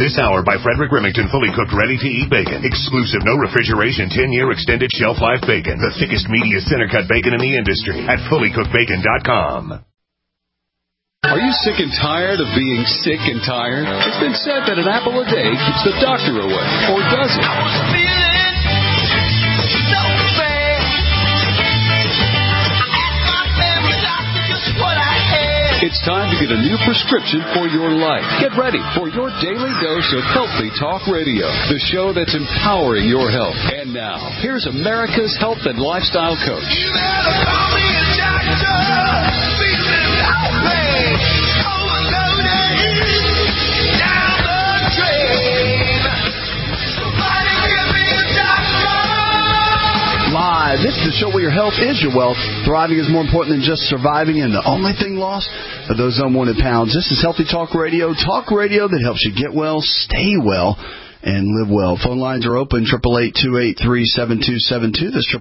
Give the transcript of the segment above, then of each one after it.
This hour by Frederick Remington, fully cooked, ready-to-eat bacon. Exclusive, no refrigeration, 10-year extended shelf life bacon. The thickest, meatiest center-cut bacon in the industry at fullycookedbacon.com. Are you sick and tired of being sick and tired? It's been said that an apple a day keeps the doctor away. Or does it? I was feeling so bad. I asked my family doctor just what I had. It's time to get a new prescription for your life. Get ready for your daily dose of Healthy Talk Radio, the show that's empowering your health. And now, here's America's health and lifestyle coach. You better call me a doctor. Live. This is the show where your health is your wealth. Thriving is more important than just surviving, and the only thing lost are those unwanted pounds. This is Healthy Talk Radio that helps you get well, stay well, and live well. Phone lines are open, 888-283-7272. That's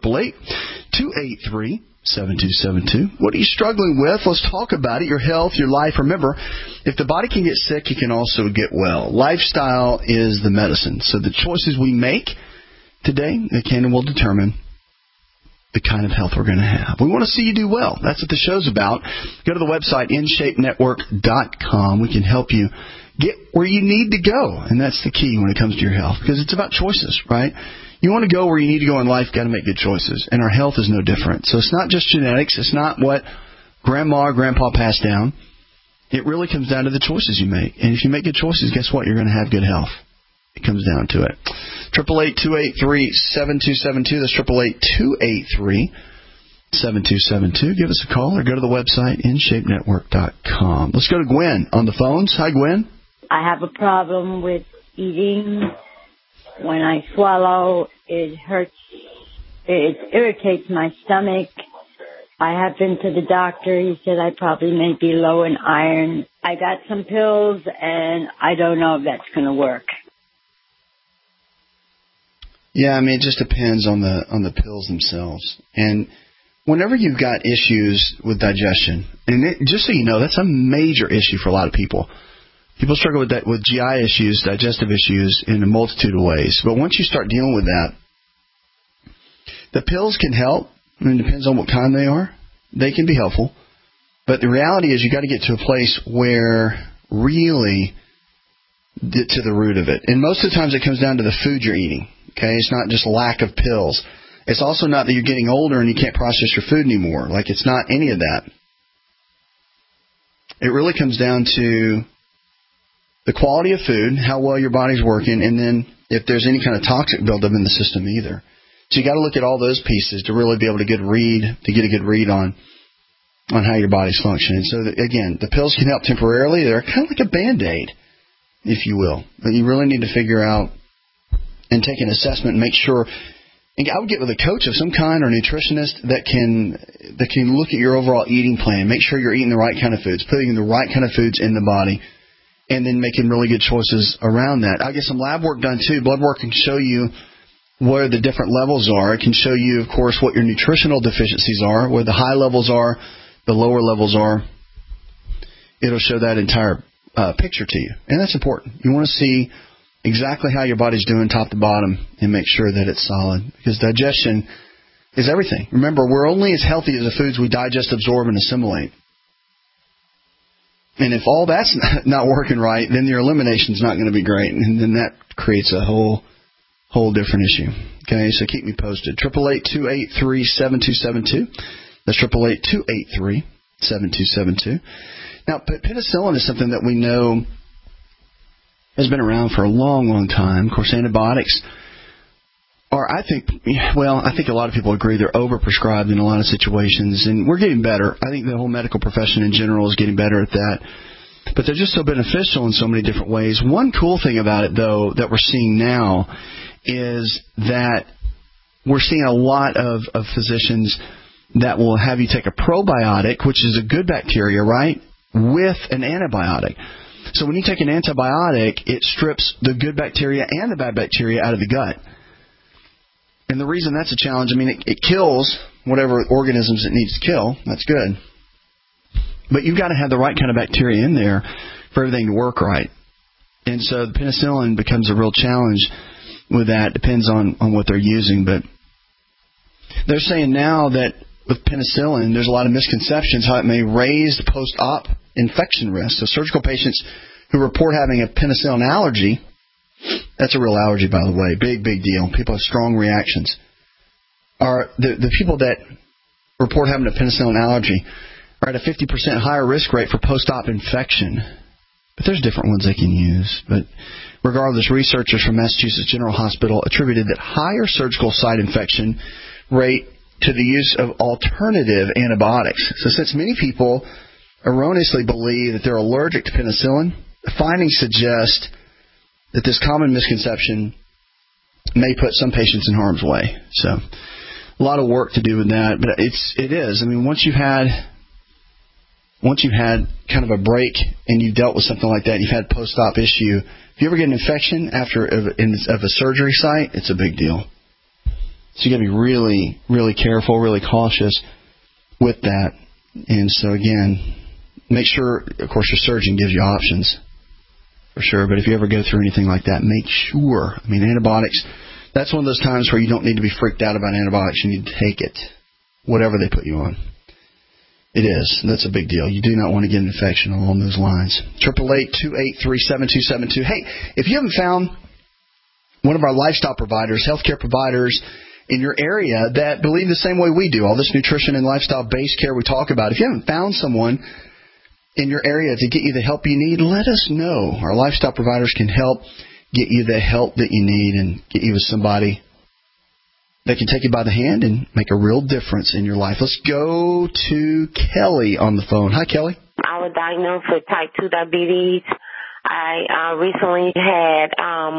888-283-7272. What are you struggling with? Let's talk about it. Your health, your life. Remember, if the body can get sick, it can also get well. Lifestyle is the medicine. So the choices we make today, they can and will determine the kind of health we're going to have. We want to see you do well. That's what the show's about. Go to the website, InShapeNetwork.com. We can help you get where you need to go, and that's the key when it comes to your health, because it's about choices, right? You want to go where you need to go in life, got to make good choices, and our health is no different. So it's not just genetics. It's not what grandma or grandpa passed down. It really comes down to the choices you make, and if you make good choices, guess what? You're going to have good health. It comes down to it. 888-283-7272. That's 888-283-7272. Give us a call or go to the website, InShapeNetwork.com. Let's go to Gwen on the phones. Hi, Gwen. I have a problem with eating. When I swallow, it hurts. It irritates my stomach. I have been to the doctor. He said I probably may be low in iron. I got some pills, and I don't know if that's going to work. Yeah, I mean, it just depends on the pills themselves. And whenever you've got issues with digestion, and just so you know, that's a major issue for a lot of people. People struggle with GI issues, digestive issues in a multitude of ways. But once you start dealing with that, the pills can help. I mean, it depends on what kind they are. They can be helpful. But the reality is you got to get to a place where really get to the root of it. And most of the times it comes down to the food you're eating. Okay, it's not just lack of pills. It's also not that you're getting older and you can't process your food anymore. Like, it's not any of that. It really comes down to the quality of food, how well your body's working, and then if there's any kind of toxic buildup in the system either. So you got to look at all those pieces to really be able to get a good read on how your body's functioning. So again, the pills can help temporarily. They're kind of like a Band-Aid, if you will. But you really need to figure out and take an assessment and make sure. And I would get with a coach of some kind or a nutritionist that can look at your overall eating plan, make sure you're eating the right kind of foods, putting the right kind of foods in the body, and then making really good choices around that. I'll get some lab work done too. Blood work can show you where the different levels are. It can show you, of course, what your nutritional deficiencies are, where the high levels are, the lower levels are. It'll show that entire picture to you, and that's important. You want to see exactly how your body's doing top to bottom and make sure that it's solid, because digestion is everything. Remember, we're only as healthy as the foods we digest, absorb, and assimilate. And if all that's not working right, then your elimination's not going to be great, and then that creates a whole different issue. Okay, so keep me posted. 888-283-7272. That's 888-283-7272. Now, penicillin is something that we know has been around for a long, long time. Of course, antibiotics are, I think a lot of people agree they're overprescribed in a lot of situations, and we're getting better. I think the whole medical profession in general is getting better at that. But they're just so beneficial in so many different ways. One cool thing about it, though, that we're seeing now is that we're seeing a lot of physicians that will have you take a probiotic, which is a good bacteria, right, with an antibiotic. So when you take an antibiotic, it strips the good bacteria and the bad bacteria out of the gut. And the reason that's a challenge, I mean, it kills whatever organisms it needs to kill. That's good. But you've got to have the right kind of bacteria in there for everything to work right. And so the penicillin becomes a real challenge with that. Depends on what they're using. But they're saying now that with penicillin, there's a lot of misconceptions how it may raise the post-op infection risk. So surgical patients who report having a penicillin allergy, that's a real allergy, by the way, big deal. People have strong reactions. Are the people that report having a penicillin allergy are at a 50% higher risk rate for post-op infection. But there's different ones they can use. But regardless, researchers from Massachusetts General Hospital attributed that higher surgical site infection rate to the use of alternative antibiotics. So since many people erroneously believe that they're allergic to penicillin, the findings suggest that this common misconception may put some patients in harm's way. So a lot of work to do with that, but it is. I mean, once you've had kind of a break and you've dealt with something like that, you've had post-op issue, if you ever get an infection of a surgery site, it's a big deal. So you got to be really, really careful, really cautious with that. And so again, make sure, of course, your surgeon gives you options for sure. But if you ever go through anything like that, make sure. I mean, antibiotics, that's one of those times where you don't need to be freaked out about antibiotics. You need to take it, whatever they put you on. It is. That's a big deal. You do not want to get an infection along those lines. 888-283-7272. Hey, if you haven't found one of our lifestyle providers, healthcare providers in your area that believe the same way we do, all this nutrition and lifestyle-based care we talk about, if you haven't found someone in your area to get you the help you need, let us know. Our lifestyle providers can help get you the help that you need and get you with somebody that can take you by the hand and make a real difference in your life. Let's go to Kelly on the phone. Hi, Kelly. I was diagnosed with type 2 diabetes. I recently had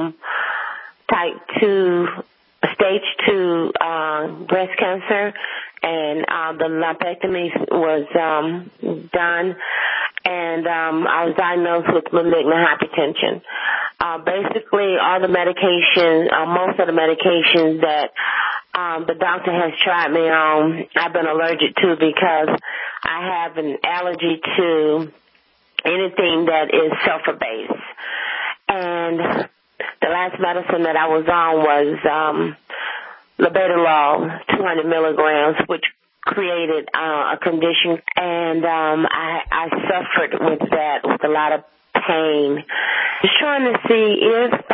stage 2 breast cancer, and the lumpectomy was done, and I was diagnosed with malignant hypertension. Basically, all the medications, most of the medications that the doctor has tried me on, I've been allergic to because I have an allergy to anything that is sulfur-based. And the last medicine that I was on was labetalol, 200 milligrams, which created a condition, and I suffered with that, with a lot of pain. Just trying to see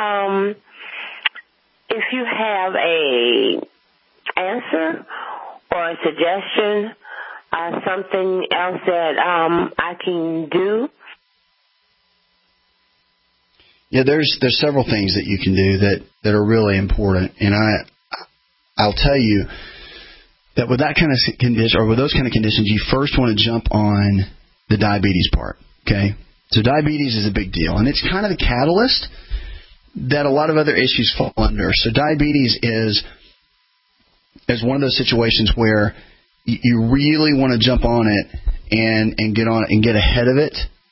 if you have a answer or a suggestion, something else that I can do. Yeah, there's several things that you can do that are really important, and I'll tell you that with that kind of condition, or with those kind of conditions, you first want to jump on the diabetes part. Okay, so diabetes is a big deal, and it's kind of the catalyst that a lot of other issues fall under. So diabetes is one of those situations where you really want to jump on it and get on it and get ahead of it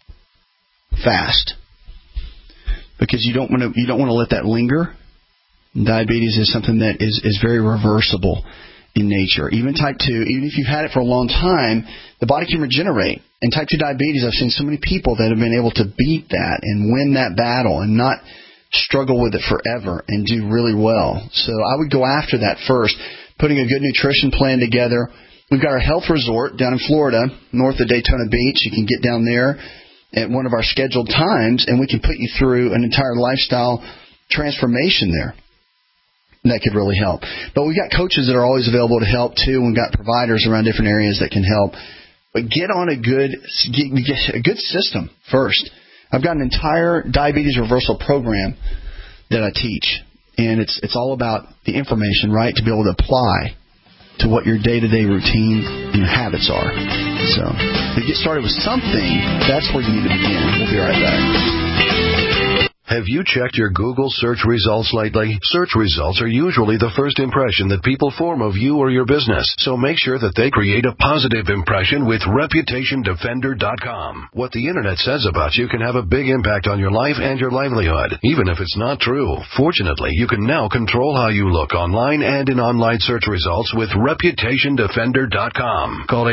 fast, because you don't want to let that linger. Diabetes is something that is very reversible in nature. Even type 2, even if you've had it for a long time, the body can regenerate. And type 2 diabetes, I've seen so many people that have been able to beat that and win that battle and not struggle with it forever and do really well. So I would go after that first, putting a good nutrition plan together. We've got our health resort down in Florida, north of Daytona Beach. You can get down there at one of our scheduled times, and we can put you through an entire lifestyle transformation there. That could really help. But we've got coaches that are always available to help, too. We've got providers around different areas that can help. But get on a good system first. I've got an entire diabetes reversal program that I teach. And it's all about the information, right, to be able to apply to what your day-to-day routine and your habits are. So to get started with something, that's where you need to begin. We'll be right back. Have you checked your Google search results lately? Search results are usually the first impression that people form of you or your business, so make sure that they create a positive impression with ReputationDefender.com. What the Internet says about you can have a big impact on your life and your livelihood, even if it's not true. Fortunately, you can now control how you look online and in online search results with ReputationDefender.com. Call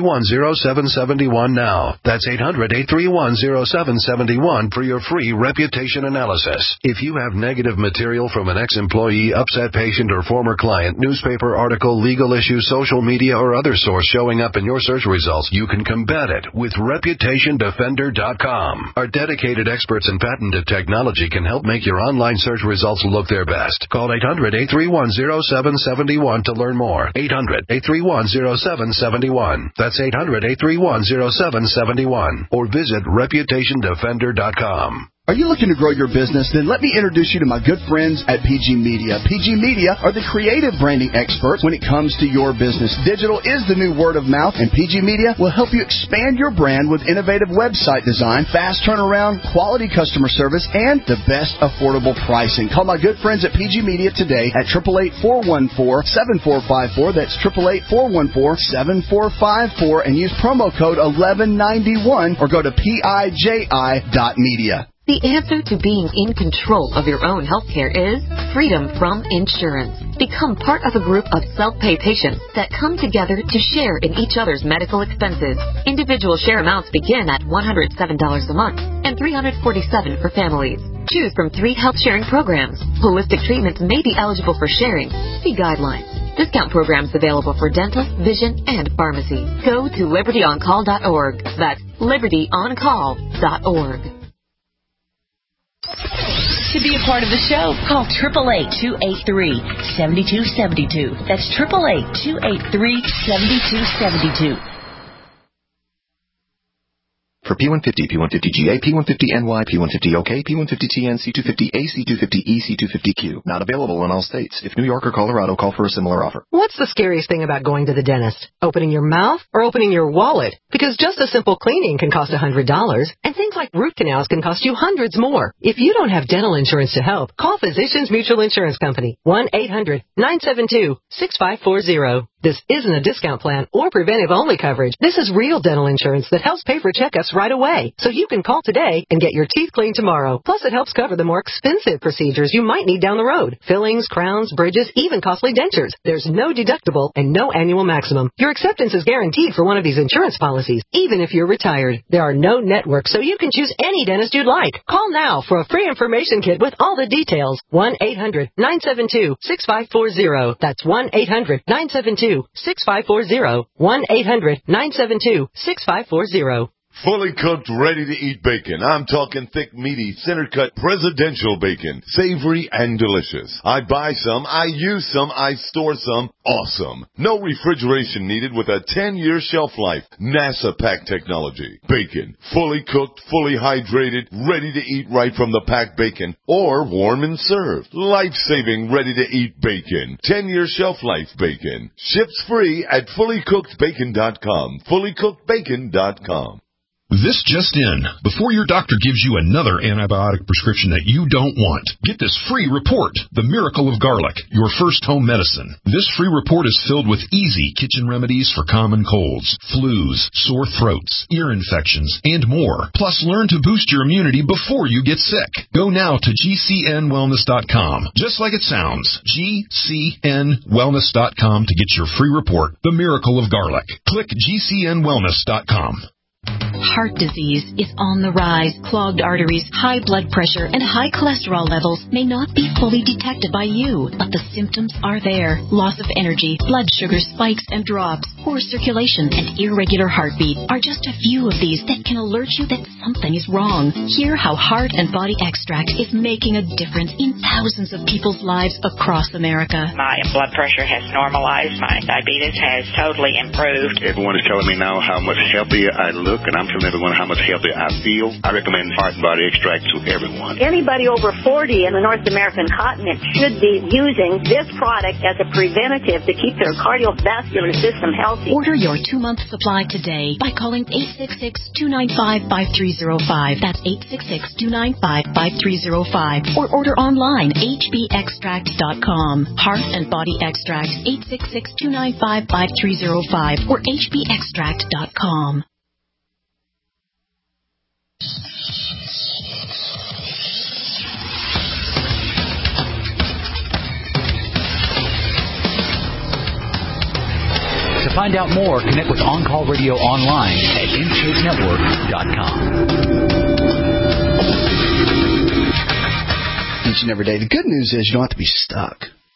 800-831-0771 now. That's 800-831-0771 for your free Reputation reputation analysis. If you have negative material from an ex-employee, upset patient, or former client, newspaper article, legal issue, social media, or other source showing up in your search results, you can combat it with ReputationDefender.com. Our dedicated experts in patented technology can help make your online search results look their best. Call 800-831-0771 to learn more. 800-831-0771. That's 800-831-0771. Or visit ReputationDefender.com. Are you looking to grow your business? Then let me introduce you to my good friends at PG Media. PG Media are the creative branding experts when it comes to your business. Digital is the new word of mouth, and PG Media will help you expand your brand with innovative website design, fast turnaround, quality customer service, and the best affordable pricing. Call my good friends at PG Media today at 888-414-7454. That's 888-414-7454, and use promo code 1191 or go to PIJI.media. The answer to being in control of your own health care is freedom from insurance. Become part of a group of self-pay patients that come together to share in each other's medical expenses. Individual share amounts begin at $107 a month and $347 for families. Choose from 3 health-sharing programs. Holistic treatments may be eligible for sharing. See guidelines. Discount programs available for dental, vision, and pharmacy. Go to libertyoncall.org. That's libertyoncall.org. To be a part of the show, call 888-283-7272. That's 888-283-7272. For P150, P150GA, P150NY, P150OK, P150TN, C250A, C250E, C250Q. Not available in all states. If New York or Colorado, call for a similar offer. What's the scariest thing about going to the dentist? Opening your mouth or opening your wallet? Because just a simple cleaning can cost $100, and things like root canals can cost you hundreds more. If you don't have dental insurance to help, call Physicians Mutual Insurance Company, 1-800-972-6540. This isn't a discount plan or preventive-only coverage. This is real dental insurance that helps pay for checkups right away. So you can call today and get your teeth cleaned tomorrow. Plus, it helps cover the more expensive procedures you might need down the road. Fillings, crowns, bridges, even costly dentures. There's no deductible and no annual maximum. Your acceptance is guaranteed for one of these insurance policies, even if you're retired. There are no networks, so you can choose any dentist you'd like. Call now for a free information kit with all the details. 1-800-972-6540. That's 1-800-972-6540. 1-800-972-6540. Fully cooked, ready-to-eat bacon. I'm talking thick, meaty, center-cut, presidential bacon. Savory and delicious. I buy some, I use some, I store some. Awesome. No refrigeration needed with a 10-year shelf life. NASA pack technology. Bacon. Fully cooked, fully hydrated, ready to eat right from the packed bacon. Or warm and served. Life-saving, ready-to-eat bacon. 10-year shelf life bacon. Ships free at fullycookedbacon.com. Fullycookedbacon.com. This just in. Before your doctor gives you another antibiotic prescription that you don't want, get this free report, The Miracle of Garlic, your first home medicine. This free report is filled with easy kitchen remedies for common colds, flus, sore throats, ear infections, and more. Plus, learn to boost your immunity before you get sick. Go now to GCNwellness.com. Just like it sounds, GCNwellness.com to get your free report, The Miracle of Garlic. Click GCNwellness.com. Heart disease is on the rise. Clogged arteries, high blood pressure, and high cholesterol levels may not be fully detected by you, but the symptoms are there. Loss of energy, blood sugar spikes and drops, poor circulation, and irregular heartbeat are just a few of these that can alert you that something is wrong. Hear how Heart and Body Extract is making a difference in thousands of people's lives across America. My blood pressure has normalized. My diabetes has totally improved. Everyone is telling me now how much healthier I look, and I'm telling everyone how much healthier I feel. I recommend Heart and Body Extract to everyone. Anybody over 40 in the North American continent should be using this product as a preventative to keep their cardiovascular system healthy. Order your 2-month supply today by calling 866-295-5305. That's 866-295-5305. Or order online, hbextract.com. Heart and Body Extract, 866-295-5305 or hbextract.com. To find out more, connect with On Call Radio online at InShapeNetwork.com. each and every day. The good news is you don't have to be stuck.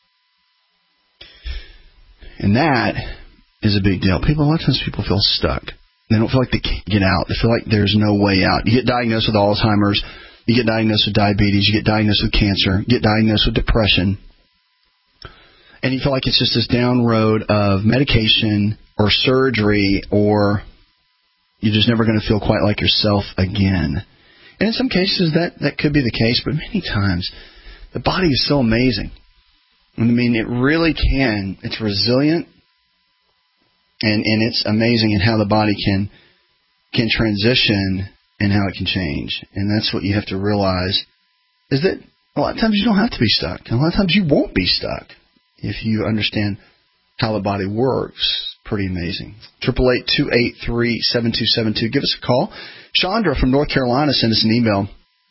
And that is a big deal. A lot of times people feel stuck. They don't feel like they can't get out. They feel like there's no way out. You get diagnosed with Alzheimer's. You get diagnosed with diabetes. You get diagnosed with cancer. You get diagnosed with depression. And you feel like it's just this down road of medication or surgery, or you're just never going to feel quite like yourself again. And in some cases, that could be the case, but many times the body is so amazing. I mean, it really can. It's resilient, and it's amazing in how the body can transition and how it can change. And that's what you have to realize, is that a lot of times you don't have to be stuck. And a lot of times you won't be stuck if you understand how the body works. Pretty amazing. 888-283-7272. Give us a call. Chandra from North Carolina sent us an email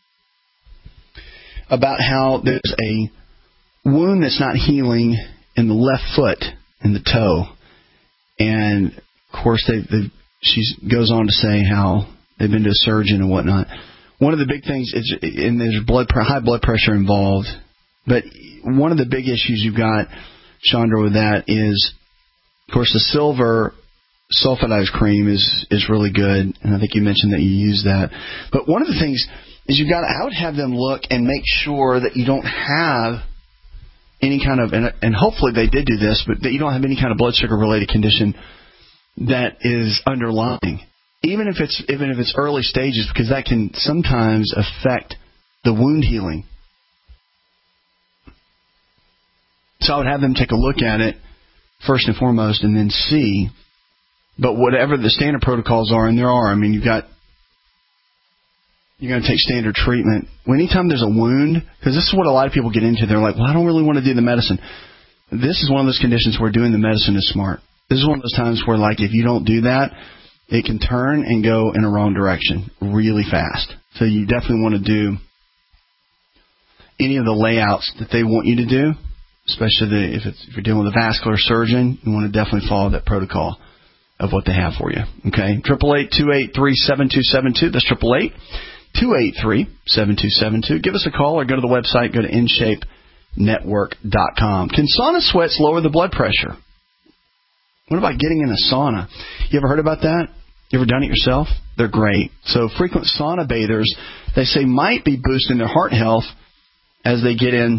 about how there's a wound that's not healing in the left foot, in the toe. And, of course, she goes on to say how they've been to a surgeon and whatnot. One of the big things is, and there's high blood pressure involved, but one of the big issues you've got, Chandra, with that is, of course, the silver sulfidized cream is really good, and I think you mentioned that you use that. But one of the things is I would have them look and make sure that you don't have any kind of, and hopefully they did do this, but that you don't have any kind of blood sugar related condition that is underlying, even if it's early stages, because that can sometimes affect the wound healing. So I would have them take a look at it first and foremost, and then see. But whatever the standard protocols are, and there are, I mean, you're going to take standard treatment. Well, anytime there's a wound, because this is what a lot of people get into, they're like, well, I don't really want to do the medicine. This is one of those conditions where doing the medicine is smart. This is one of those times where, like, if you don't do that, it can turn and go in a wrong direction really fast. So you definitely want to do any of the layouts that they want you to do, especially if you're dealing with a vascular surgeon. You want to definitely follow that protocol of what they have for you. Okay, 888-283-7272. That's 888-283-7272. Give us a call or go to the website. Go to InShapeNetwork.com. Can sauna sweats lower the blood pressure? What about getting in a sauna? You ever heard about that? You ever done it yourself? They're great. So frequent sauna bathers, they say, might be boosting their heart health as they get in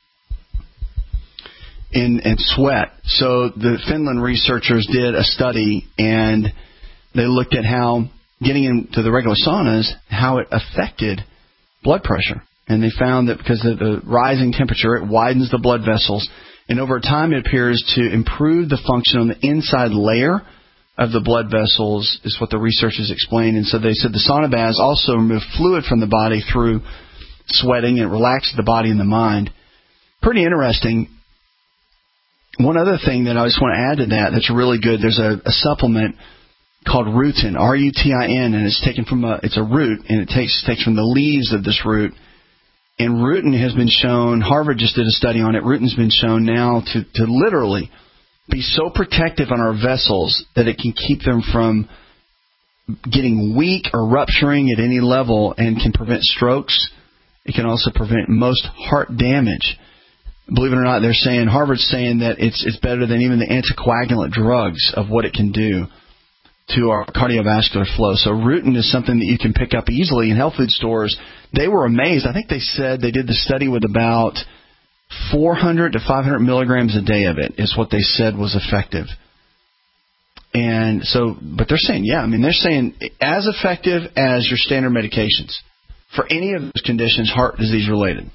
sweat. So the Finland researchers did a study, and they looked at how getting into the regular saunas, how it affected blood pressure. And they found that because of the rising temperature, it widens the blood vessels, and over time it appears to improve the function on the inside layer of the blood vessels, is what the researchers explained. And so they said the sauna baths also remove fluid from the body through sweating, and it relaxes the body and the mind. Pretty interesting. One other thing that I just want to add to that's really good, there's a supplement called Rutin, R-U-T-I-N, and it's taken from it's a root, and it takes from the leaves of this root. And Rutin has been shown, Harvard just did a study on it, Rutin's been shown now to literally be so protective on our vessels that it can keep them from getting weak or rupturing at any level, and can prevent strokes. It can also prevent most heart damage. Believe it or not, they're saying, Harvard's saying that it's better than even the anticoagulant drugs of what it can do to our cardiovascular flow. So Rutin is something that you can pick up easily in health food stores. They were amazed. I think they said they did the study with about 400 to 500 milligrams a day of it is what they said was effective. And so, but they're saying, they're saying as effective as your standard medications for any of those conditions, heart disease related.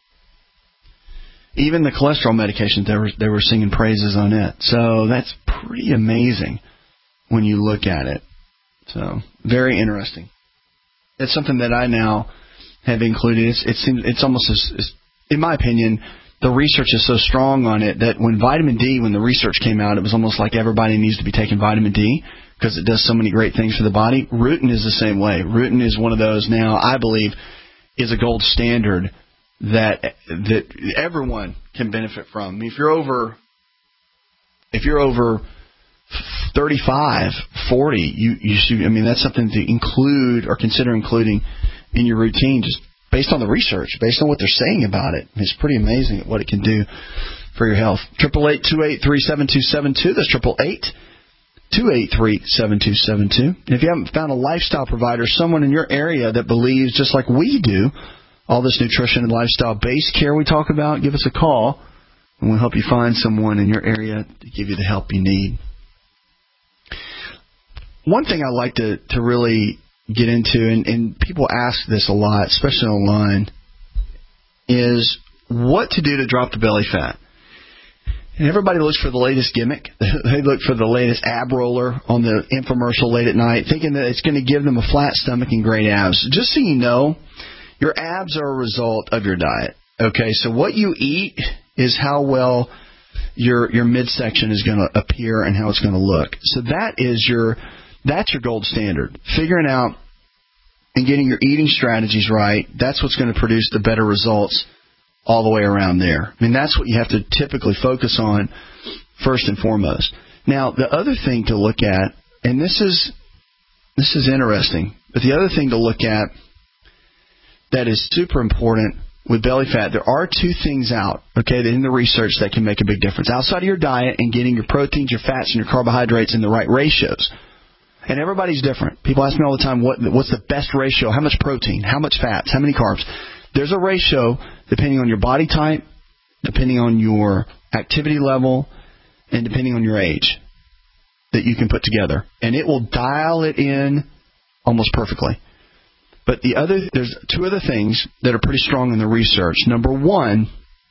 Even the cholesterol medications, they were singing praises on it. So that's pretty amazing when you look at it. So very interesting. It's something that I now have included. It's almost as, in my opinion, the research is so strong on it that when the research came out, it was almost like everybody needs to be taking vitamin D because it does so many great things for the body. Rutin is the same way. Rutin is one of those now, I believe, is a gold standard that everyone can benefit from. I mean, if you're over 35, 40, you should. I mean, that's something to include or consider including in your routine. Just based on the research, based on what they're saying about it. It's pretty amazing what it can do for your health. 888-283-7272. That's 888-283-7272. And if you haven't found a lifestyle provider, someone in your area that believes, just like we do, all this nutrition and lifestyle-based care we talk about, give us a call, and we'll help you find someone in your area to give you the help you need. One thing I like to really get into, and people ask this a lot, especially online, is what to do to drop the belly fat. And everybody looks for the latest gimmick. They look for the latest ab roller on the infomercial late at night, thinking that it's going to give them a flat stomach and great abs. Just so you know, your abs are a result of your diet. Okay, so what you eat is how well your midsection is going to appear and how it's going to look. So that's your gold standard. Figuring out and getting your eating strategies right, that's what's going to produce the better results all the way around there. I mean, that's what you have to typically focus on first and foremost. Now, the other thing to look at, and this is interesting, but the other thing to look at that is super important with belly fat, there are two things out, okay, in the research that can make a big difference. Outside of your diet and getting your proteins, your fats, and your carbohydrates in the right ratios. And everybody's different. People ask me all the time, what's the best ratio? How much protein? How much fats? How many carbs? There's a ratio depending on your body type, depending on your activity level, and depending on your age that you can put together. And it will dial it in almost perfectly. But there's two other things that are pretty strong in the research. Number one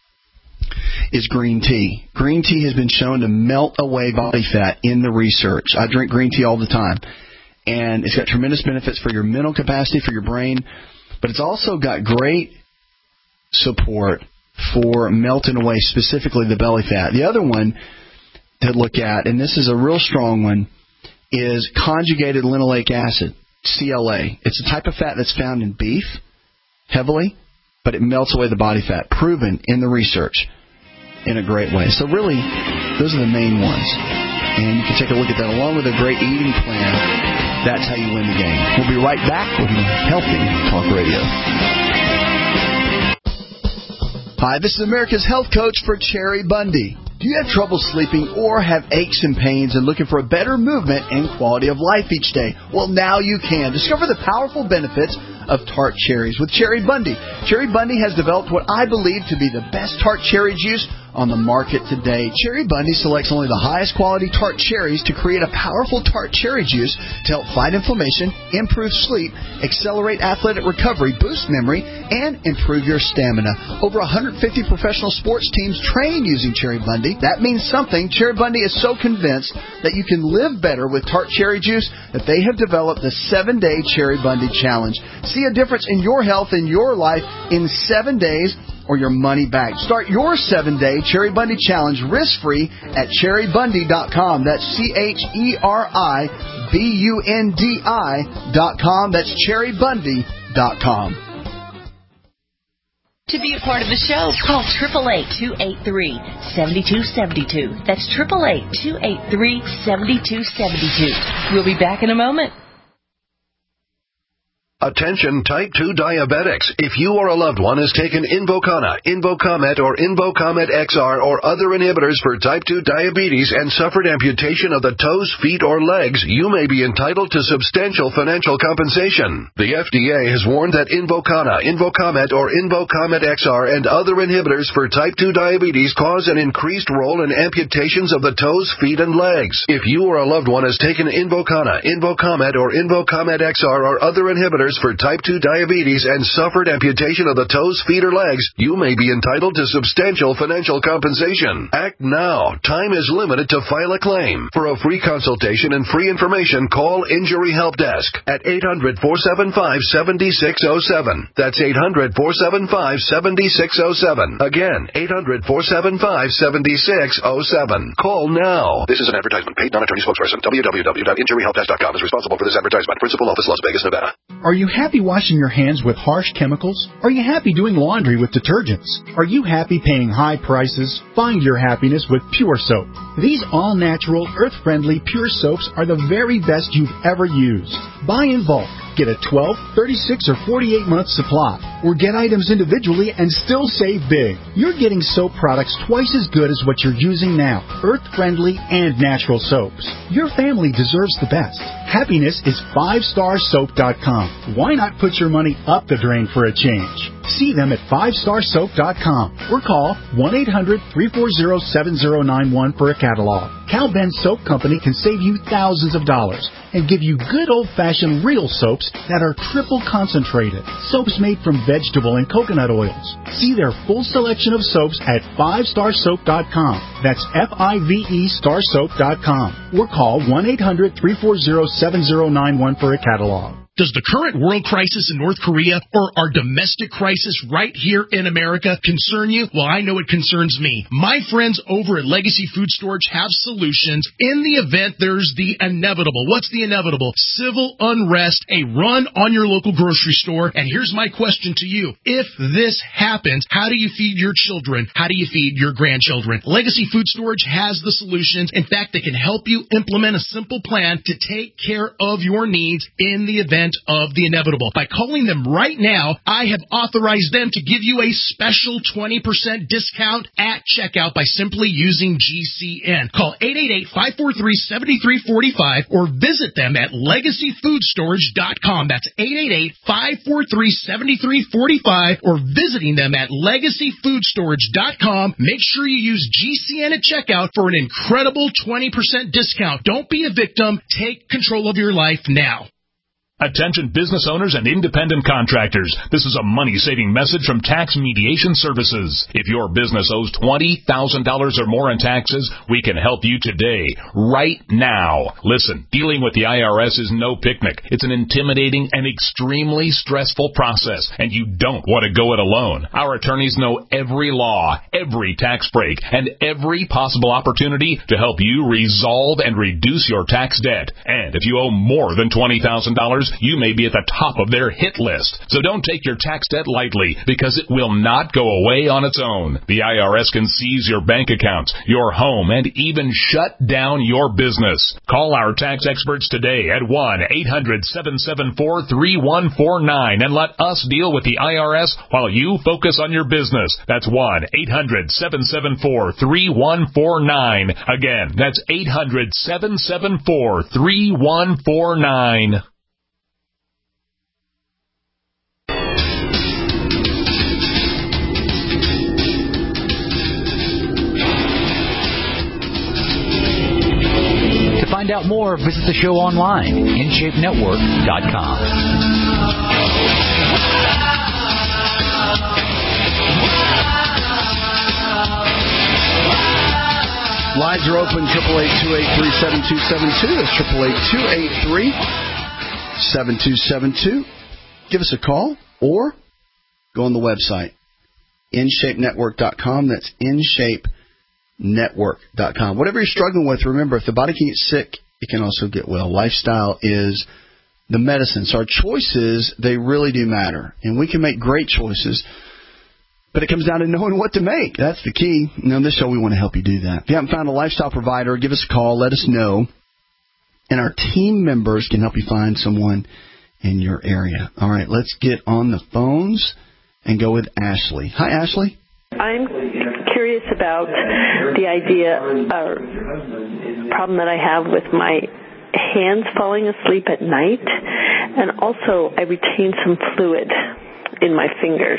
is green tea. Green tea has been shown to melt away body fat in the research. I drink green tea all the time. And it's got tremendous benefits for your mental capacity, for your brain. But it's also got great support for melting away specifically the belly fat. The other one to look at, and this is a real strong one, is conjugated linoleic acid. CLA. It's a type of fat that's found in beef heavily, but it melts away the body fat. Proven in the research in a great way. So really, those are the main ones. And you can take a look at that along with a great eating plan. That's how you win the game. We'll be right back with Healthy Talk Radio. Hi, this is America's Health Coach for Cherry Bundy. Do you have trouble sleeping or have aches and pains and looking for a better movement and quality of life each day? Well, now you can. Discover the powerful benefits of tart cherries with Cherry Bundy. Cherry Bundy has developed what I believe to be the best tart cherry juice on the market today. Cherry Bundy selects only the highest quality tart cherries to create a powerful tart cherry juice to help fight inflammation, improve sleep, accelerate athletic recovery, boost memory, and improve your stamina. Over 150 professional sports teams train using Cherry Bundy. That means something. Cherry Bundy is so convinced that you can live better with tart cherry juice that they have developed the 7-Day Cherry Bundy Challenge. See a difference in your health and your life in 7 days or your money back. Start your 7-Day Cherry Bundy Challenge risk-free at cherrybundy.com. That's CHERIBUNDI.com. That's cherrybundy.com. To be a part of the show, call 888-283-7272. That's 888-283-7272. We'll be back in a moment. Attention type 2 diabetics. If you or a loved one has taken Invokana, Invokamet, or Invokamet XR or other inhibitors for type 2 diabetes and suffered amputation of the toes, feet, or legs, you may be entitled to substantial financial compensation. The FDA has warned that Invokana, Invokamet, or Invokamet XR and other inhibitors for type 2 diabetes cause an increased role in amputations of the toes, feet, and legs. If you or a loved one has taken Invokana, Invokamet, or Invokamet XR or other inhibitors for type 2 diabetes and suffered amputation of the toes, feet, or legs, you may be entitled to substantial financial compensation. Act now. Time is limited to file a claim. For a free consultation and free information, call Injury Help Desk at 800-475-7607. That's 800-475-7607. Again, 800-475-7607. Call now. This is an advertisement. Paid non-attorney spokesperson. www.injuryhelpdesk.com is responsible for this advertisement. Principal office, Las Vegas, Nevada. Are you happy washing your hands with harsh chemicals? Are you happy doing laundry with detergents? Are you happy paying high prices? Find your happiness with Pure Soap. These all-natural, earth-friendly, pure soaps are the very best you've ever used. Buy in bulk. Get a 12, 36, or 48-month supply. Or get items individually and still save big. You're getting soap products twice as good as what you're using now. Earth-friendly and natural soaps. Your family deserves the best. Happiness is 5starsoap.com. Why not put your money up the drain for a change? See them at 5starsoap.com or call 1-800-340-7091 for a catalog. Cal Ben Soap Company can save you thousands of dollars and give you good old-fashioned real soaps that are triple concentrated. Soaps made from vegetable and coconut oils. See their full selection of soaps at 5starsoap.com. That's F-I-V-E starsoap.com. Or call 1-800-340-7091 for a catalog. Does the current world crisis in North Korea or our domestic crisis right here in America concern you? Well, I know it concerns me. My friends over at Legacy Food Storage have solutions in the event there's the inevitable. What's the inevitable? Civil unrest, a run on your local grocery store. And here's my question to you. If this happens, how do you feed your children? How do you feed your grandchildren? Legacy Food Storage has the solutions. In fact, they can help you implement a simple plan to take care of your needs in the event of the inevitable. By calling them right now, I have authorized them to give you a special 20% discount at checkout by simply using GCN. Call 888-543-7345 or visit them at LegacyFoodStorage.com. That's 888-543-7345 or visiting them at LegacyFoodStorage.com. Make sure you use GCN at checkout for an incredible 20% discount. Don't be a victim. Take control of your life now. Attention business owners and independent contractors. This is a money-saving message from Tax Mediation Services. If your business owes $20,000 or more in taxes, we can help you today, right now. Listen, dealing with the IRS is no picnic. It's an intimidating and extremely stressful process, and you don't want to go it alone. Our attorneys know every law, every tax break, and every possible opportunity to help you resolve and reduce your tax debt. And if you owe more than $20,000, you may be at the top of their hit list. So don't take your tax debt lightly, because it will not go away on its own. The IRS can seize your bank accounts, your home, and even shut down your business. Call our tax experts today at 1-800-774-3149 and let us deal with the IRS while you focus on your business. That's 1-800-774-3149. Again, that's 800-774-3149. To find out more, visit the show online, InShapeNetwork.com. Lines are open, 888-283-7272. That's 888-283-7272. Give us a call or go on the website, InShapeNetwork.com. That's InShapeNetwork.com. Whatever you're struggling with, remember, if the body can get sick, it can also get well. Lifestyle is the medicine. So our choices, they really do matter. And we can make great choices, but it comes down to knowing what to make. That's the key. And on this show, we want to help you do that. If you haven't found a lifestyle provider, give us a call. Let us know. And our team members can help you find someone in your area. All right, let's get on the phones and go with Ashley. Hi, Ashley. I'm curious about the idea or problem that I have with my hands falling asleep at night, and also I retain some fluid in my fingers.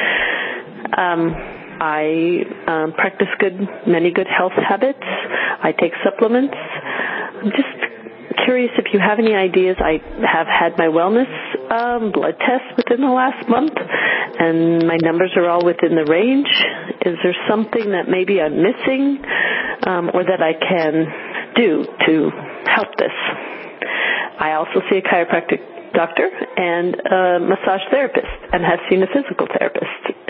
I practice many good health habits. I take supplements. I'm just curious if you have any ideas. I have had my wellness blood test within the last month, and my numbers are all within the range. Is there something that maybe I'm missing or that I can do to help this? I also see a chiropractic doctor and a massage therapist and have seen a physical therapist.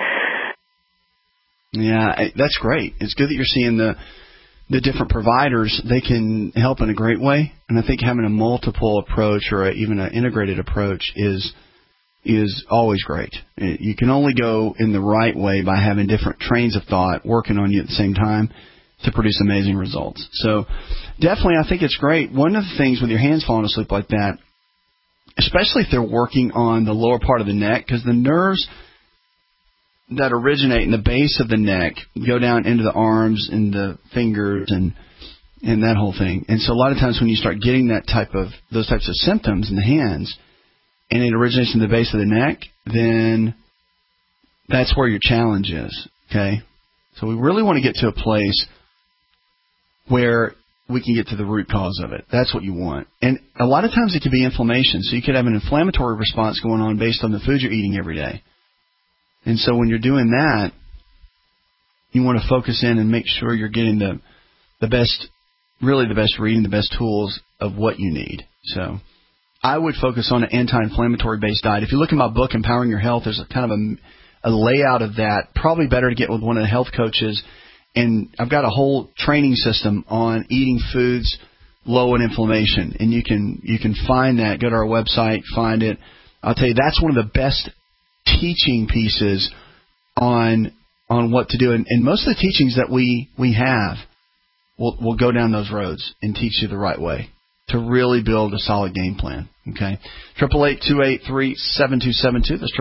Yeah, that's great. It's good that you're seeing the different providers. They can help in a great way. And I think having a multiple approach or even an integrated approach is always great. You can only go in the right way by having different trains of thought working on you at the same time. to produce amazing results. So definitely, I think it's great. One of the things with your hands falling asleep like that, especially if they're working on the lower part of the neck, because the nerves that originate in the base of the neck go down into the arms and the fingers and that whole thing. And so a lot of times when you start getting those types of symptoms in the hands, and it originates in the base of the neck, then that's where your challenge is, okay? So we really want to get to a place where we can get to the root cause of it. That's what you want. And a lot of times it could be inflammation. So you could have an inflammatory response going on based on the food you're eating every day. And so when you're doing that, you want to focus in and make sure you're getting the best reading, the best tools of what you need. So I would focus on an anti-inflammatory based diet. If you look at my book, Empowering Your Health, there's a kind of a layout of that. Probably better to get with one of the health coaches. And I've got a whole training system on eating foods low in inflammation. And you can find that. Go to our website, find it. I'll tell you, that's one of the best teaching pieces on what to do. And most of the teachings that we have will go down those roads and teach you the right way to really build a solid game plan. Okay? 888-283-7272. That's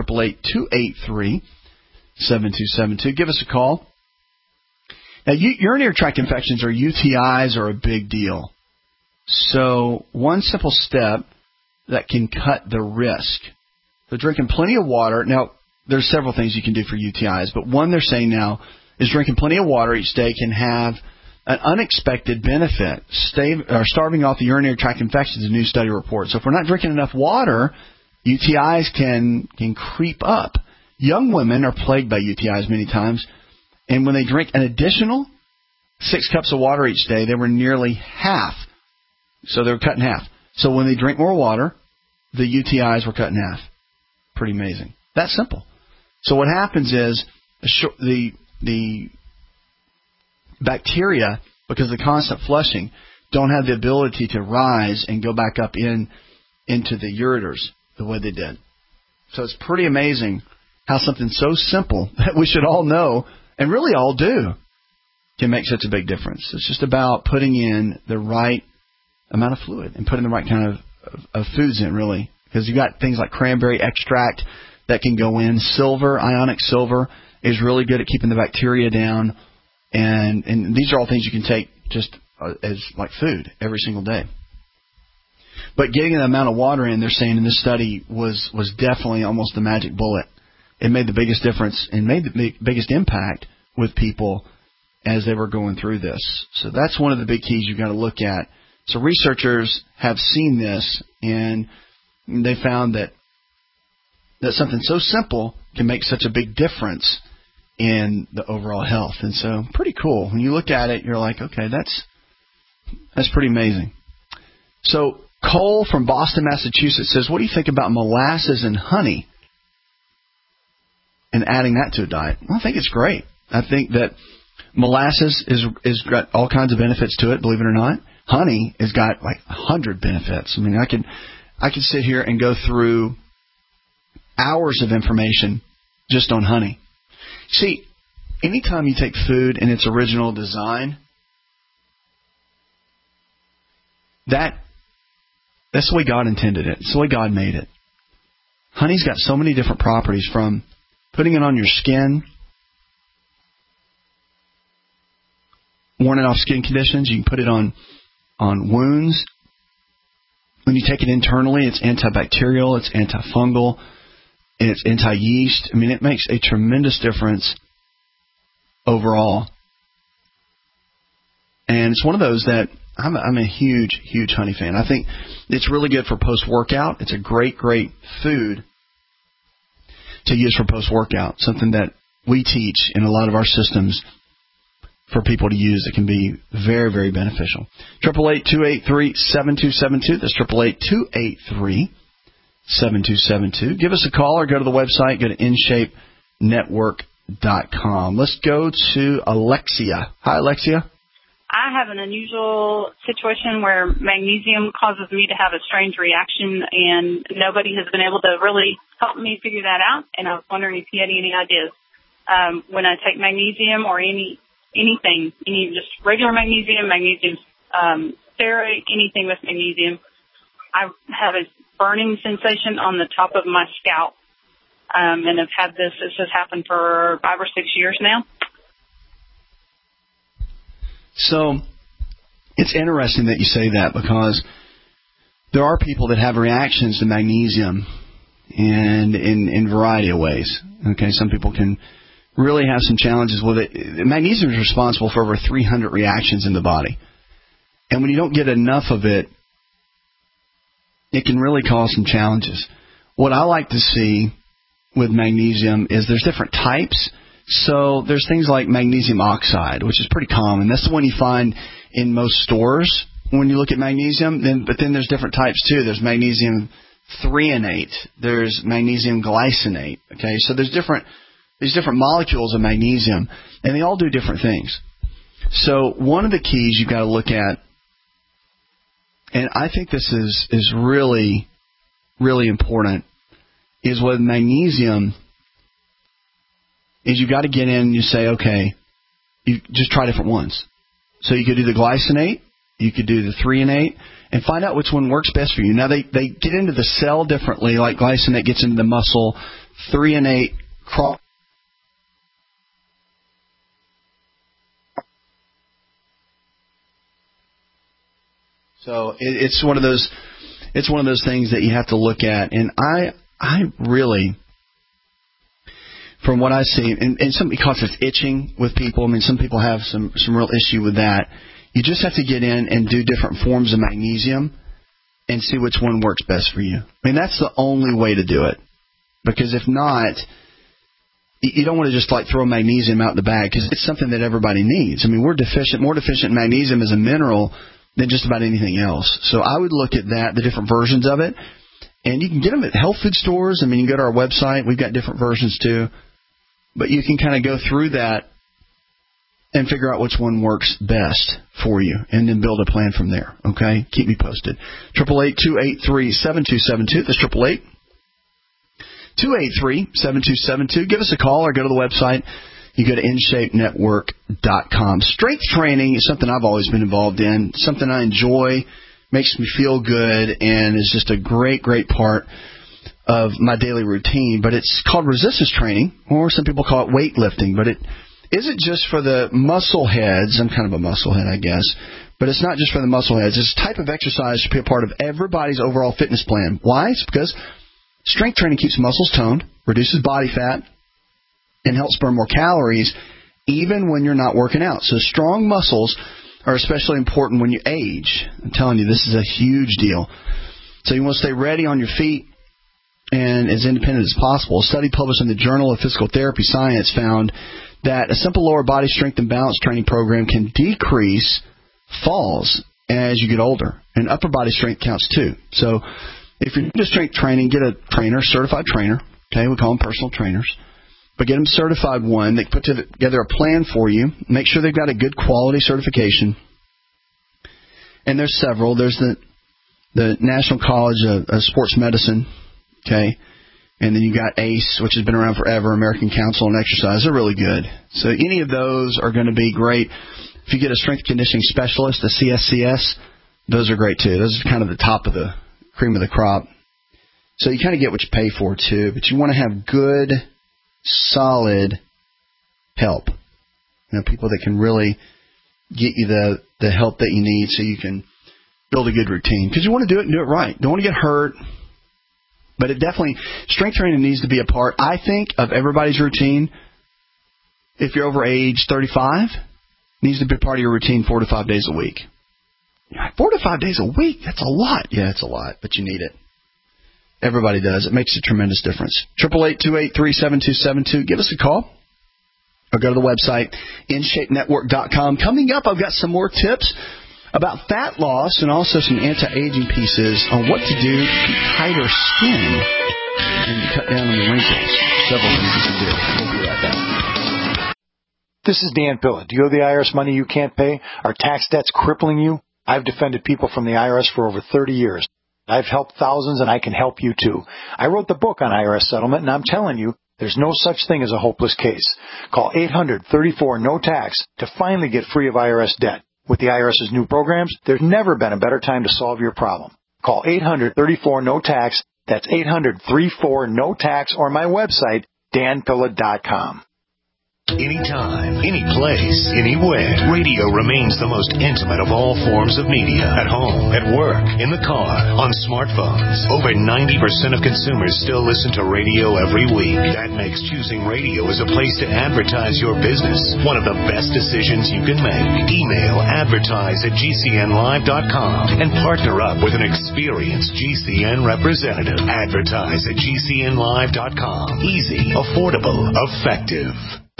888-283-7272. Give us a call. Now, urinary tract infections or UTIs are a big deal. So one simple step that can cut the risk. So drinking plenty of water. Now, there's several things you can do for UTIs, but one they're saying now is drinking plenty of water each day can have an unexpected benefit. Starving off the urinary tract infections, a new study reports. So if we're not drinking enough water, UTIs can creep up. Young women are plagued by UTIs many times. And when they drink an additional 6 cups of water each day, they were nearly half. So they were cut in half. So when they drink more water, the UTIs were cut in half. Pretty amazing. That's simple. So what happens is the bacteria, because of the constant flushing, don't have the ability to rise and go back up into the ureters the way they did. So it's pretty amazing how something so simple that we should all know and really all do can make such a big difference. It's just about putting in the right amount of fluid and putting the right kind of foods in, really. Because you've got things like cranberry extract that can go in. Ionic silver is really good at keeping the bacteria down. And these are all things you can take just as like food every single day. But getting the amount of water in, they're saying in this study, was definitely almost the magic bullet. It made the biggest difference and made the biggest impact with people as they were going through this. So that's one of the big keys you've got to look at. So researchers have seen this, and they found that something so simple can make such a big difference in the overall health. And so pretty cool. When you look at it, you're like, okay, that's pretty amazing. So Cole from Boston, Massachusetts says, what do you think about molasses and honey and adding that to a diet? Well, I think it's great. I think that molasses is got all kinds of benefits to it, believe it or not. Honey has got like 100 benefits. I mean, I could sit here and go through hours of information just on honey. See, anytime you take food in its original design, that's the way God intended it. It's the way God made it. Honey's got so many different properties, from putting it on your skin, warning off skin conditions. You can put it on wounds. When you take it internally, it's antibacterial, it's antifungal, it's anti-yeast. I mean, it makes a tremendous difference overall. And it's one of those that I'm a huge, huge honey fan. I think it's really good for post-workout. It's a great, great food to use for post-workout, something that we teach in a lot of our systems for people to use that can be very, very beneficial. 888-283-7272. That's 888-283-7272. Give us a call or go to the website. Go to InShapeNetwork.com. Let's go to Alexia. Hi, Alexia. I have an unusual situation where magnesium causes me to have a strange reaction, and nobody has been able to really help me figure that out. And I was wondering if you had any ideas. When I take magnesium or any anything, just regular magnesium, ferric, anything with magnesium. I have a burning sensation on the top of my scalp, and I've had this has happened for 5 or 6 years now. So it's interesting that you say that, because there are people that have reactions to magnesium, and in a variety of ways. Okay, some people can really have some challenges with it. Magnesium is responsible for over 300 reactions in the body. And when you don't get enough of it, it can really cause some challenges. What I like to see with magnesium is there's different types. So there's things like magnesium oxide, which is pretty common. That's the one you find in most stores when you look at magnesium. But then there's different types too. There's magnesium threonate. There's magnesium glycinate. Okay, so there's these different molecules of magnesium, and they all do different things. So one of the keys you've got to look at, and I think this is really, really important, is with magnesium, is you've got to get in and you say, okay, you just try different ones. So you could do the glycinate, you could do the threonate, and find out which one works best for you. Now, they get into the cell differently, like glycinate gets into the muscle, threonate So it's one of those things that you have to look at. And I really, from what I see, and because it's itching with people, I mean, some people have some real issue with that. You just have to get in and do different forms of magnesium and see which one works best for you. I mean, that's the only way to do it. Because if not, you don't want to just like throw magnesium out in the bag, because it's something that everybody needs. I mean, we're more deficient in magnesium as a mineral than just about anything else. So I would look at that, the different versions of it. And you can get them at health food stores. I mean, you can go to our website. We've got different versions too. But you can kind of go through that and figure out which one works best for you, and then build a plan from there. Okay? Keep me posted. 888-283-7272. That's 888-283-7272. Give us a call or go to the website. You go to InShapeNetwork.com. Strength training is something I've always been involved in, something I enjoy, makes me feel good, and is just a great, great part of my daily routine. But it's called resistance training, or some people call it weightlifting. But it isn't just for the muscle heads. I'm kind of a muscle head, I guess. But it's not just for the muscle heads. It's a type of exercise to be a part of everybody's overall fitness plan. Why? It's because strength training keeps muscles toned, reduces body fat, and helps burn more calories even when you're not working out. So strong muscles are especially important when you age. I'm telling you, this is a huge deal. So you want to stay ready on your feet and as independent as possible. A study published in the Journal of Physical Therapy Science found that a simple lower body strength and balance training program can decrease falls as you get older. And upper body strength counts too. So if you're doing strength training, get a trainer, certified trainer. Okay, we call them personal trainers. But get them certified one. They put together a plan for you. Make sure they've got a good quality certification. And there's several. There's the National College of Sports Medicine, okay? And then you got ACE, which has been around forever, American Council on Exercise. They're really good. So any of those are going to be great. If you get a strength conditioning specialist, a CSCS, those are great too. Those are kind of the top of the cream of the crop. So you kind of get what you pay for too. But you want to have good, solid help. You know, people that can really get you the help that you need so you can build a good routine. Because you want to do it and do it right. Don't want to get hurt. But it definitely, strength training needs to be a part, I think, of everybody's routine. If you're over age 35, needs to be a part of your routine 4 to 5 days a week. 4 to 5 days a week? That's a lot. Yeah, it's a lot, but you need it. Everybody does. It makes a tremendous difference. 888-283-7272. Give us a call or go to the website, InShapeNetwork.com. Coming up, I've got some more tips about fat loss and also some anti-aging pieces on what to do to keep tighter skin and cut down on the wrinkles. Several things you can do. We'll be right back. This is Dan Pilla. Do you owe the IRS money you can't pay? Are tax debts crippling you? I've defended people from the IRS for over 30 years. I've helped thousands, and I can help you too. I wrote the book on IRS settlement, and I'm telling you, There's no such thing as a hopeless case. Call 800-34-NO-TAX to finally get free of IRS debt. With the IRS's new programs, there's never been a better time to solve your problem. Call 800-34-NO-TAX. That's 800-34-NO-TAX or my website, danpilla.com. Anytime, any place, anywhere. Radio remains the most intimate of all forms of media. At home, at work, in the car, on smartphones. Over 90% of consumers still listen to radio every week. That makes choosing radio as a place to advertise your business one of the best decisions you can make. Email advertise@gcnlive.com and partner up with an experienced GCN representative. Advertise@gcnlive.com. Easy, affordable, effective.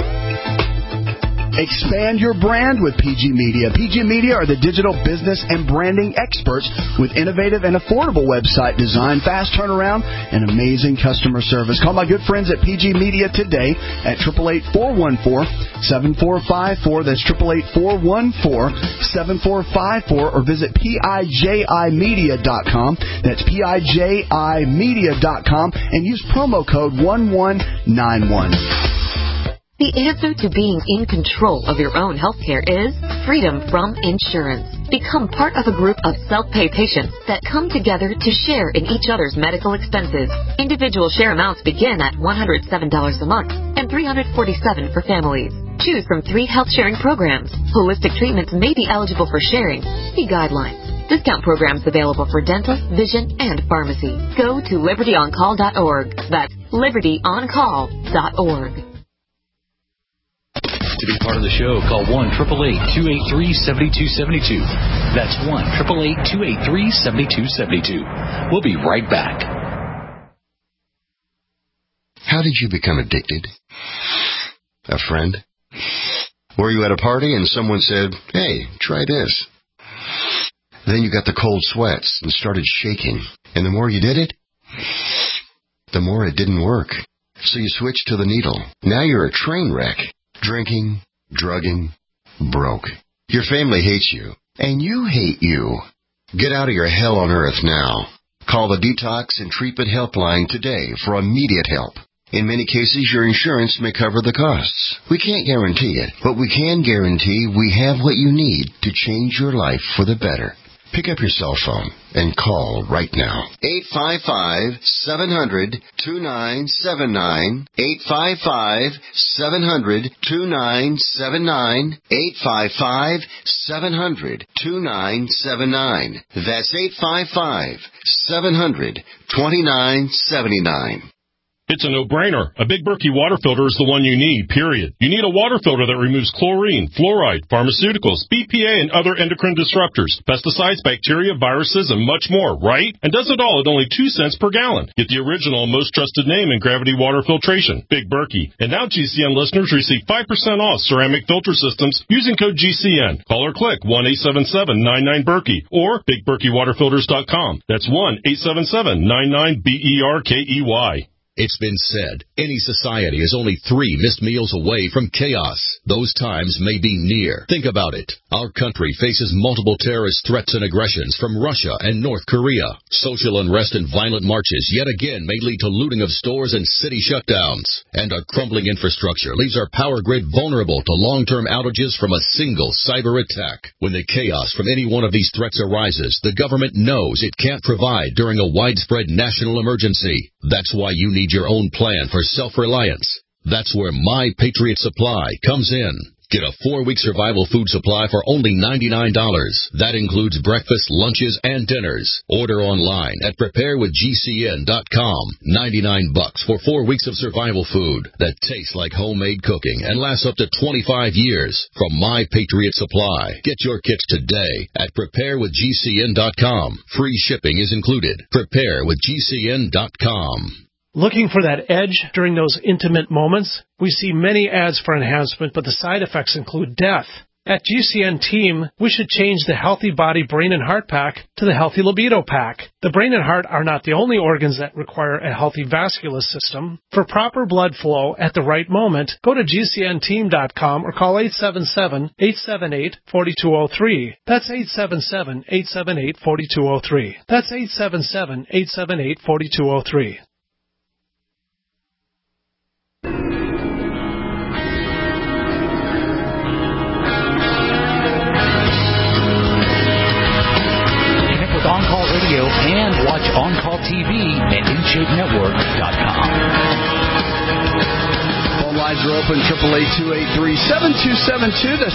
Expand your brand with PG Media. PG Media are the digital business and branding experts with innovative and affordable website design, fast turnaround, and amazing customer service. Call my good friends at PG Media today at 888-414-7454. That's 888-414-7454, or visit PIJImedia.com. That's PIJImedia.com and use promo code 1191. The answer to being in control of your own health care is freedom from insurance. Become part of a group of self-pay patients that come together to share in each other's medical expenses. Individual share amounts begin at $107 a month and $347 for families. Choose from 3 health sharing programs. Holistic treatments may be eligible for sharing. See guidelines. Discount programs available for dental, vision, and pharmacy. Go to libertyoncall.org. That's libertyoncall.org. To be part of the show, call 1-888-283-7272. That's 1-888-283-7272. We'll be right back. How did you become addicted? A friend? Were you at a party and someone said, "Hey, try this"? Then you got the cold sweats and started shaking. And the more you did it, the more it didn't work. So you switched to the needle. Now you're a train wreck. Drinking, drugging, broke. Your family hates you, and you hate you. Get out of your hell on earth now. Call the Detox and Treatment Helpline today for immediate help. In many cases, your insurance may cover the costs. We can't guarantee it, but we can guarantee we have what you need to change your life for the better. Pick up your cell phone and call right now. 855-700-2979. 855-700-2979. 855-700-2979. That's 855-700-2979. It's a no-brainer. A Big Berkey water filter is the one you need, period. You need a water filter that removes chlorine, fluoride, pharmaceuticals, BPA, and other endocrine disruptors, pesticides, bacteria, viruses, and much more, right? And does it all at only 2 cents per gallon. Get the original and most trusted name in gravity water filtration, Big Berkey. And now GCN listeners receive 5% off ceramic filter systems using code GCN. Call or click 1-877-99-BERKEY or BigBerkeyWaterFilters.com. That's 1-877-99-BERKEY. It's been said, any society is only 3 missed meals away from chaos. Those times may be near. Think about it. Our country faces multiple terrorist threats and aggressions from Russia and North Korea. Social unrest and violent marches yet again may lead to looting of stores and city shutdowns. And a crumbling infrastructure leaves our power grid vulnerable to long-term outages from a single cyber attack. When the chaos from any one of these threats arises, the government knows it can't provide during a widespread national emergency. That's why you need your own plan for self-reliance. That's where My Patriot Supply comes in. Get a 4-week survival food supply for only $99. That includes breakfast, lunches, and dinners. Order online at preparewithgcn.com. $99 for 4 weeks of survival food that tastes like homemade cooking and lasts up to 25 years from My Patriot Supply. Get your kits today at preparewithgcn.com. Free shipping is included. Preparewithgcn.com. Looking for that edge during those intimate moments? We see many ads for enhancement, but the side effects include death. At GCN Team, we should change the Healthy Body, Brain, and Heart Pack to the Healthy Libido Pack. The brain and heart are not the only organs that require a healthy vascular system. For proper blood flow at the right moment, go to GCNteam.com or call 877-878-4203. That's 877-878-4203. That's 877-878-4203. InShapeNetwork.com. Phone lines are open, 888-283-7272. That's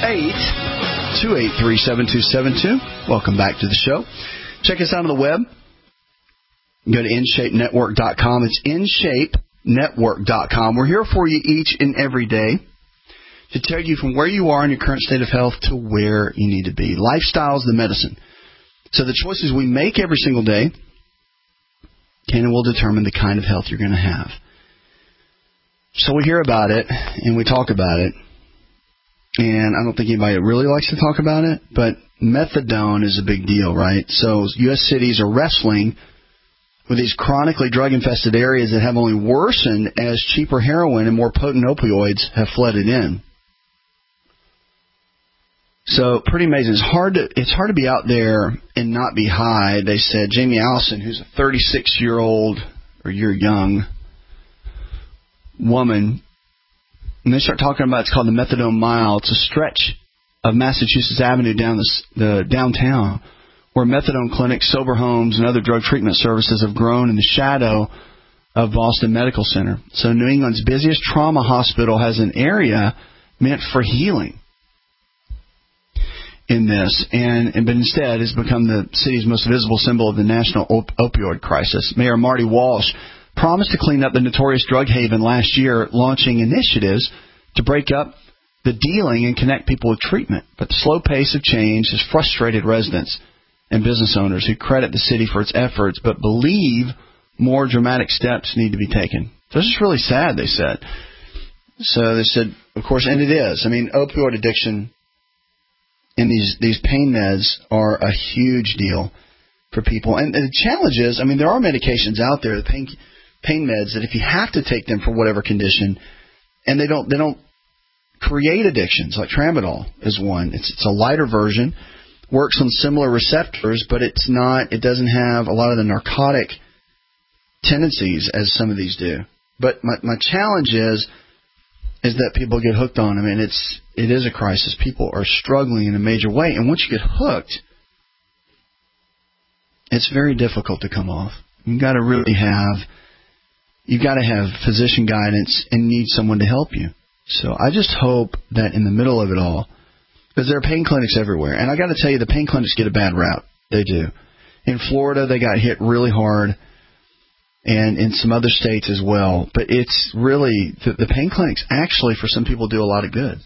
888-283-7272. Welcome back to the show. Check us out on the web. Go to InShapeNetwork.com. It's InShapeNetwork.com. We're here for you each and every day to tell you from where you are in your current state of health to where you need to be. Lifestyle is the medicine. So the choices we make every single day can and will determine the kind of health you're going to have. So we hear about it, and we talk about it, and I don't think anybody really likes to talk about it, but methadone is a big deal, right? So U.S. cities are wrestling with these chronically drug-infested areas that have only worsened as cheaper heroin and more potent opioids have flooded in. So pretty amazing. It's hard to be out there and not be high. They said Jamie Allison, who's a 36-year-old or you're young woman, and they start talking about, it's called the Methadone Mile. It's a stretch of Massachusetts Avenue down the downtown, where methadone clinics, sober homes, and other drug treatment services have grown in the shadow of Boston Medical Center. So New England's busiest trauma hospital has an area meant for healing in this, but instead has become the city's most visible symbol of the national opioid crisis. Mayor Marty Walsh promised to clean up the notorious drug haven last year, launching initiatives to break up the dealing and connect people with treatment. But the slow pace of change has frustrated residents and business owners who credit the city for its efforts, but believe more dramatic steps need to be taken. So this is really sad, they said. So they said, of course, and it is. I mean, opioid addiction and these pain meds are a huge deal for people. And the challenge is, I mean, there are medications out there, the pain meds, that if you have to take them for whatever condition, and they don't create addictions, like Tramadol is one. It's a lighter version, works on similar receptors, but it doesn't have a lot of the narcotic tendencies as some of these do. But my challenge is that people get hooked on them, and it is a crisis. People are struggling in a major way, and once you get hooked, it's very difficult to come off. You've got to have physician guidance and need someone to help you. So I just hope that in the middle of it all, because there are pain clinics everywhere, and I got to tell you, the pain clinics get a bad rap. They do. In Florida, they got hit really hard, and in some other states as well. But it's really, the pain clinics actually, for some people, do a lot of good.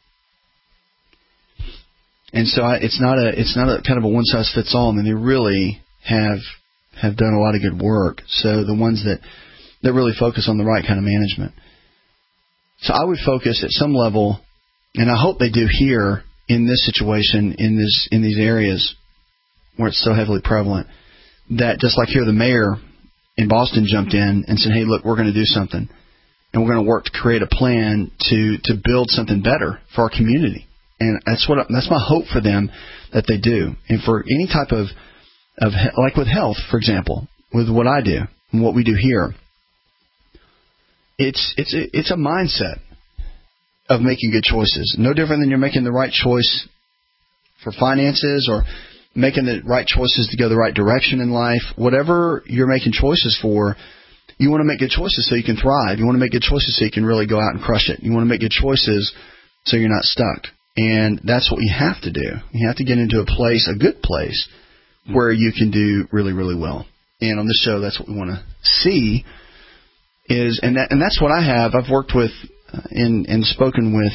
And so it's not a kind of a one-size-fits-all. I mean, they really have done a lot of good work. So the ones that really focus on the right kind of management. So I would focus at some level, and I hope they do here in this situation, in these areas where it's so heavily prevalent, that just like here, the mayor in Boston jumped in and said, hey, look, we're going to do something, and we're going to work to create a plan to build something better for our community. And that's my hope for them, that they do. And for any type of like with health, for example, with what I do and what we do here, it's a mindset of making good choices. No different than you're making the right choice for finances or making the right choices to go the right direction in life. Whatever you're making choices for, you want to make good choices so you can thrive. You want to make good choices so you can really go out and crush it. You want to make good choices so you're not stuck. And that's what you have to do. You have to get into a good place, where you can do really, really well. And on this show, that's what we want to see. And that's what I have. I've worked with and spoken with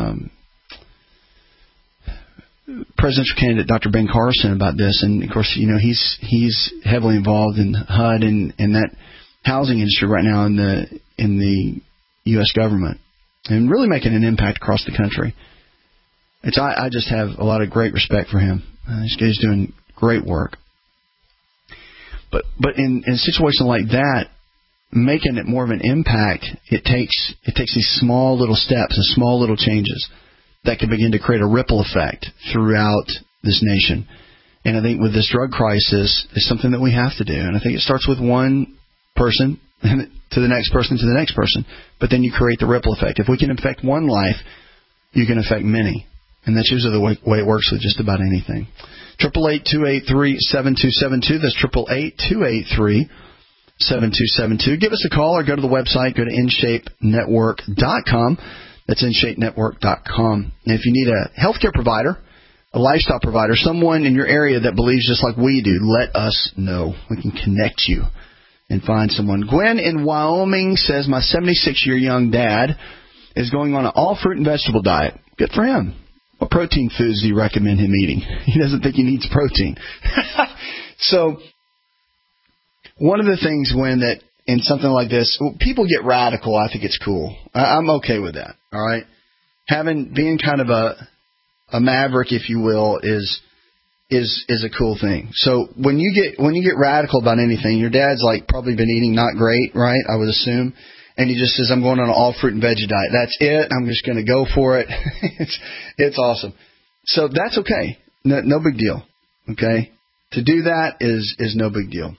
presidential candidate Dr. Ben Carson about this, and of course, you know, he's heavily involved in HUD and that housing industry right now in the U.S. government, and really making an impact across the country. I just have a lot of great respect for him. This guy's doing great work. But in a situation like that, making it more of an impact, it takes these small little steps and small little changes that can begin to create a ripple effect throughout this nation. And I think with this drug crisis, it's something that we have to do. And I think it starts with one person to the next person to the next person. But then you create the ripple effect. If we can affect one life, you can affect many. And that's usually the way it works with just about anything. 888-283-7272. That's 7272. Give us a call or go to the website. Go to InShapeNetwork.com. That's InShapeNetwork.com. And if you need a healthcare provider, a lifestyle provider, someone in your area that believes just like we do, let us know. We can connect you and find someone. Gwen in Wyoming says, my 76-year young dad is going on an all-fruit and vegetable diet. Good for him. What protein foods do you recommend him eating? He doesn't think he needs protein. So one of the things, Gwen, that in something like this, people get radical. I think it's cool. I'm okay with that. All right, being kind of a maverick, if you will, is a cool thing. So when you get radical about anything, your dad's like probably been eating not great, right? I would assume, and he just says, "I'm going on an all fruit and veggie diet. That's it. I'm just going to go for it." It's awesome. So that's okay. No big deal. Okay, to do that is no big deal.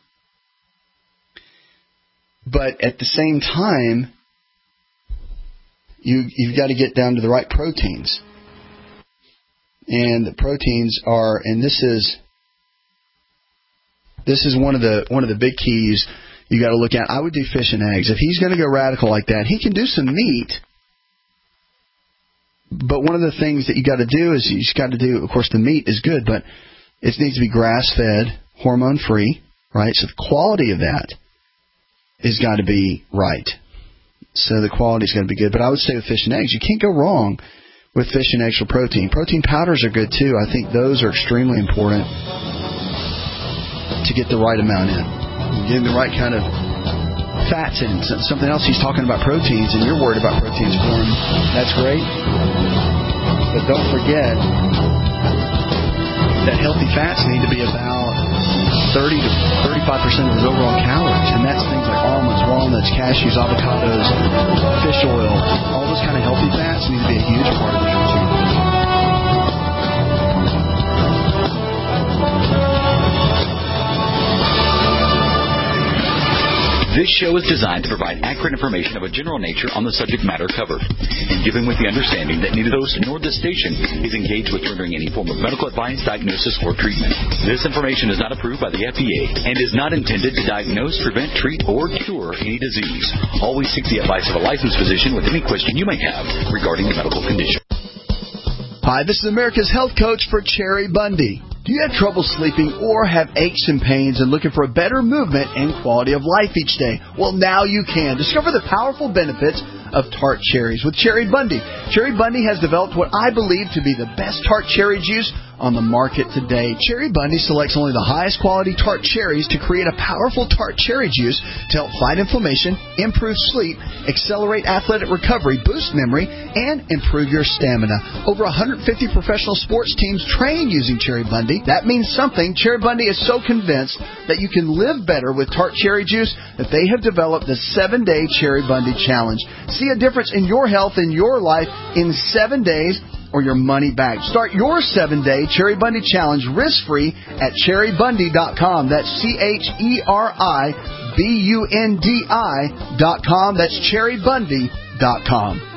But at the same time, you've got to get down to the right proteins. And the proteins are, and this is one of the big keys you got to look at. I would do fish and eggs. If he's going to go radical like that, he can do some meat. But one of the things that you got to do is you've got to do, of course, the meat is good, but it needs to be grass-fed, hormone-free, right? So the quality of that has got to be right. So the quality's got to be good. But I would say with fish and eggs, you can't go wrong with fish and eggs for protein. Protein powders are good too. I think those are extremely important to get the right amount in. Getting the right kind of fats in. Something else, he's talking about proteins, and you're worried about proteins for him. That's great. But don't forget that healthy fats need to be about 30 to 35% of his overall calories, and that's things like almonds, walnuts, cashews, avocados, fish oil. All those kind of healthy fats need to be a huge part of his routine. This show is designed to provide accurate information of a general nature on the subject matter covered, and given with the understanding that neither the host nor this station is engaged with rendering any form of medical advice, diagnosis, or treatment. This information is not approved by the FDA and is not intended to diagnose, prevent, treat, or cure any disease. Always seek the advice of a licensed physician with any question you may have regarding a medical condition. Hi, this is America's Health Coach for Cherry Bundy. Do you have trouble sleeping or have aches and pains and looking for a better movement and quality of life each day? Well, now you can. Discover the powerful benefits of tart cherries with Cherry Bundy. Cherry Bundy has developed what I believe to be the best tart cherry juice on the market today. Cherry Bundy selects only the highest quality tart cherries to create a powerful tart cherry juice to help fight inflammation, improve sleep, accelerate athletic recovery, boost memory, and improve your stamina. Over 150 professional sports teams train using Cherry Bundy. That means something. Cherry Bundy is so convinced that you can live better with tart cherry juice that they have developed the 7-Day Cherry Bundy Challenge. See a difference in your health and your life in 7 days or your money back. Start your 7-Day Cherry Bundy Challenge risk-free at cherrybundy.com. That's CherryBundi.com. That's cherrybundy.com.